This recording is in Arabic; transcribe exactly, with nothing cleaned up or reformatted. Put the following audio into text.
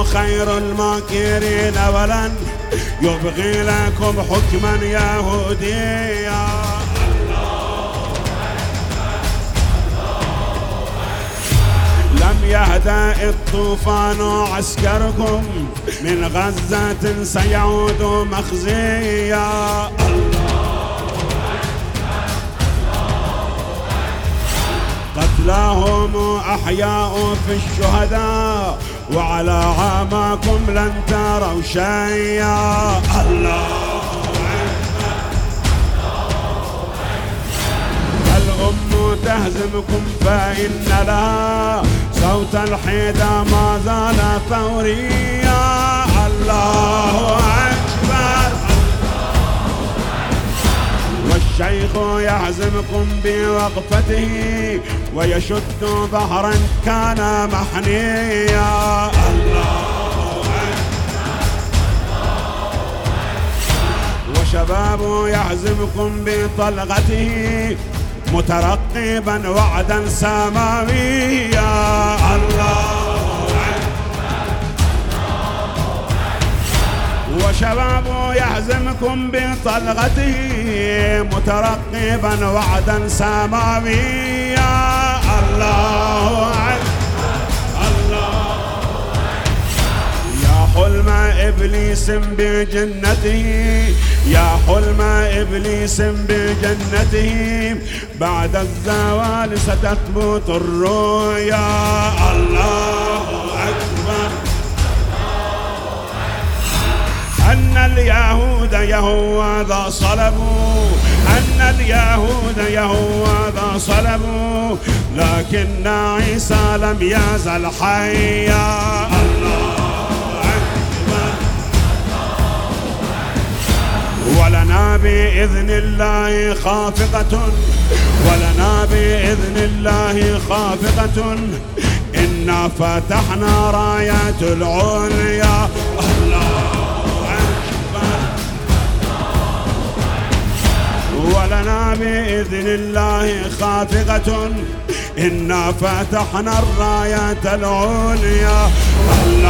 خير الماكرين ولن يبغي لكم حكما يهوديا. لم يهدأ الطوفان عسكركم من غزة سيعود مخزيا. قتلاهم أحياء في الشهداء وعلى عاماكم لن تروا شيئا. الله الأم تهزمكم فإن لها صوت الحيدة ما زال ثوريا. الله أكبر. والشيخ يهزمكم بوقفته ويشد ظهرا كان محنيا. الله وشباب يهزمكم بطلقته مترقبا وعدا سماويا. الله وشباب يهزمكم بطلقته مترقبا وعدا سماويا. الله الله يا حلم إبليس بجنته، يا حلم إبليس بجنته، بعد الزوال ستثبت الرؤيا. الله أكبر. أن اليهود يهوذا صلبوا، أن اليهود يهوذا صلبوا، لكن عيسى لم يزل حيا. الله أكبر. ولنا بإذن الله خافقة، ولنا بإذن الله خافقة، إنا فتحنا رايات العليا. الله ولنا بإذن الله خافقة، إنا فتحنا الرايات العليا. الله